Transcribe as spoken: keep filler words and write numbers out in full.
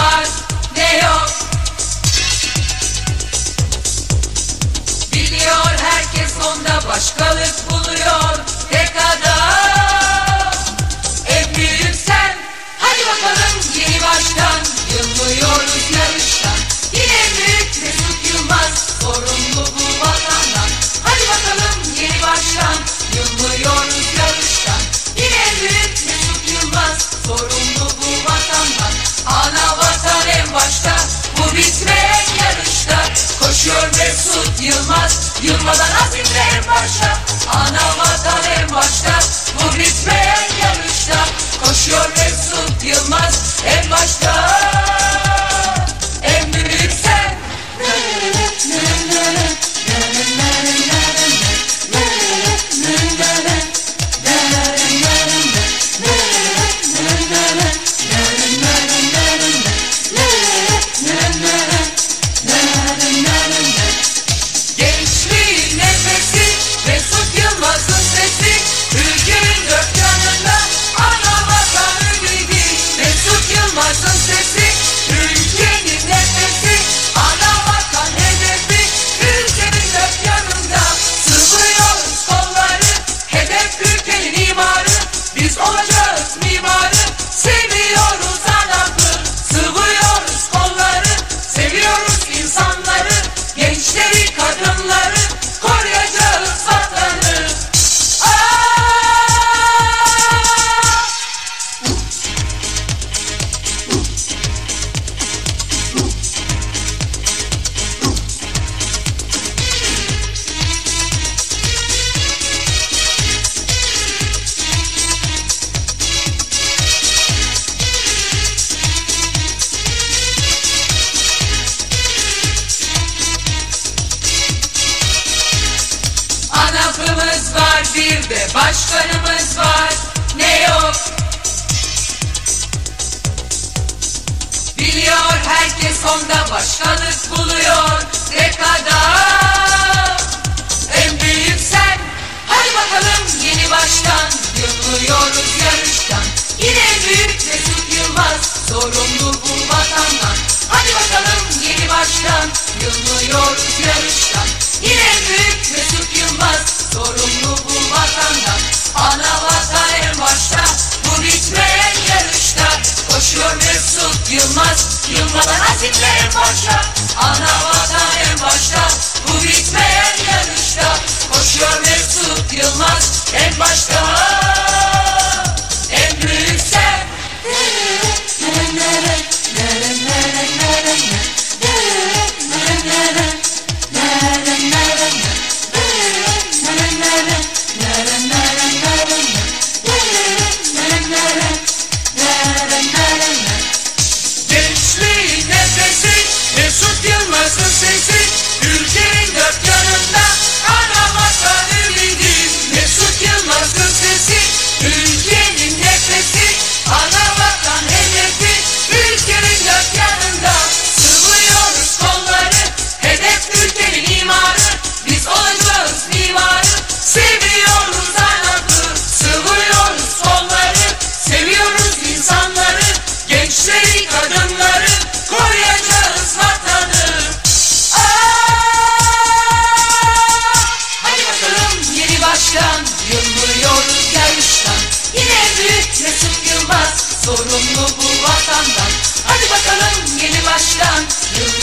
var ne yok. Biliyor herkes onda başkalık buluyor. Tek adam en büyük sen. Hadi bakalım yeni baştan yılmıyoruz yarıştan. Yine büyük Mesut Yılmaz sorumlu bu vatandan. Hadi bakalım yeni baştan yılmıyoruz yarıştan. Yine büyük Mesut Yılmaz sorumlu bu vatandan. Ana vatan en başta bu bitmeyen yarışta. Koşuyor Mesut Yılmaz yılmadan azimle en başta. Ana vatan en başta bu bitmeyen yarışta. Koşuyor Mesut Yılmaz en başta. En büyük sen. Gençliğin nefesi, Mesut Yılmaz'ın sesi. Ülkenin dört yanında ana vatan ümidi. Mesut Yılmaz'ın sesi, ülkenin nefesi. Ana vatan hedefi, ülkenin dört yanında. Sıvıyoruz kolları, hedef ülkenin imarı. Biz olacağız mimarı, seviyoruz anaklı. Sıvıyoruz kolları, seviyoruz insanları. Gençleri, kadınları, koruyacağız vatanı. Aa! Anafımız var bir de başkanımız var ne yok. Biliyor herkes onda başkalık buluyor. Tek adam en büyük sen. Hadi bakalım yeni baştan yılmıyoruz yarıştan. Yine büyük Mesut Yılmaz sorumlu bu vatandan. Hadi bakalım yeni baştan yılmıyoruz yarıştan. Yine büyük Mesut Yılmaz sorumlu bu vatandan. Ana vatan en başta bu bitmeyen yarışta. Koşuyor Mesut Yılmaz yılmadan azimle en başta. Ana vatan en başta bu bitmeyen yarışta. Koşuyor Mesut Yılmaz en başta. En büyük sen. Gençliğin nefesi, Mesut Yılmaz'ın sesi. Ülkenin dört yanında ana vatan ümidi. Mesut Yılmaz'ın sesi, ülkenin nefesi. Ana vatan hedefi, ülkenin dört yanında. Sıvıyoruz kolları, hedef ülkenin imarı. Biz olacağız mimarı, seviyoruz anaklı. Sıvıyoruz kolları, seviyoruz insanları. Gençleri, kadınları, koruyacağız vatanı. Aa! Hadi bakalım yeni baştan yılmıyoruz yarıştan. Yine büyük Mesut Yılmaz sorumlu bu vatandan. Hadi bakalım yeni baştan yılmıyoruz.